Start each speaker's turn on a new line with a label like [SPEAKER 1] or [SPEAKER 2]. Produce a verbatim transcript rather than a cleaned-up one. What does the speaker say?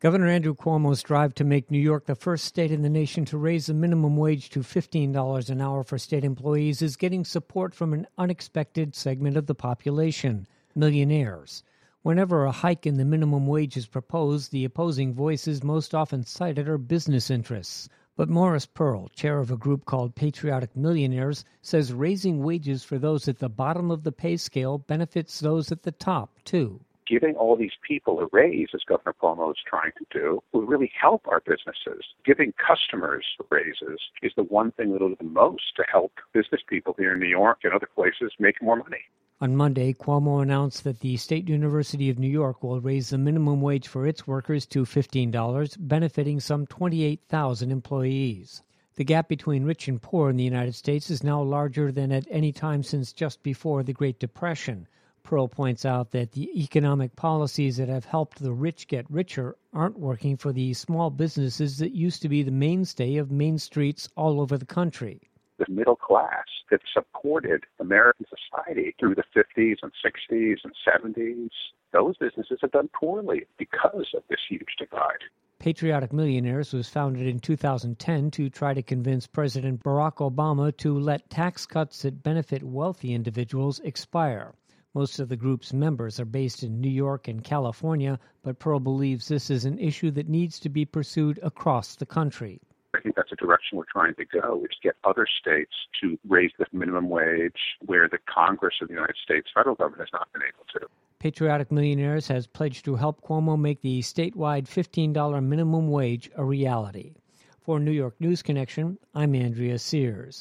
[SPEAKER 1] Governor Andrew Cuomo's drive to make New York the first state in the nation to raise the minimum wage to fifteen dollars an hour for state employees is getting support from an unexpected segment of the population, millionaires. Whenever a hike in the minimum wage is proposed, the opposing voices most often cited are business interests. But Morris Pearl, chair of a group called Patriotic Millionaires, says raising wages for those at the bottom of the pay scale benefits those at the top, too.
[SPEAKER 2] Giving all these people a raise, as Governor Cuomo is trying to do, will really help our businesses. Giving customers raises is the one thing that will do the most to help business people here in New York and other places make more money.
[SPEAKER 1] On Monday, Cuomo announced that the State University of New York will raise the minimum wage for its workers to fifteen dollars, benefiting some twenty-eight thousand employees. The gap between rich and poor in the United States is now larger than at any time since just before the Great Depression. Pearl points out that the economic policies that have helped the rich get richer aren't working for the small businesses that used to be the mainstay of main streets all over the country.
[SPEAKER 2] The middle class that supported American society through the fifties and sixties and seventies, those businesses have done poorly because of this huge divide.
[SPEAKER 1] Patriotic Millionaires was founded in two thousand ten to try to convince President Barack Obama to let tax cuts that benefit wealthy individuals expire. Most of the group's members are based in New York and California, but Pearl believes this is an issue that needs to be pursued across the country.
[SPEAKER 2] I think that's the direction we're trying to go, is get other states to raise the minimum wage where the Congress of the United States federal government has not been able to.
[SPEAKER 1] Patriotic Millionaires has pledged to help Cuomo make the statewide fifteen dollars minimum wage a reality. For New York News Connection, I'm Andrea Sears.